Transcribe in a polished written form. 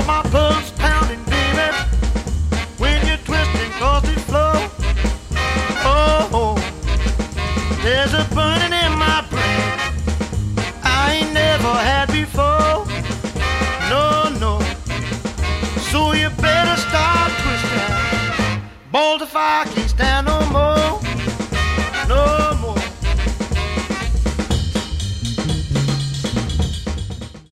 my pulse pounding, baby, when you're twisting 'cause it flow. Oh, there's a burning in my brain I ain't never had before. No, no. So you better start twisting. Balls if I can't stand no more.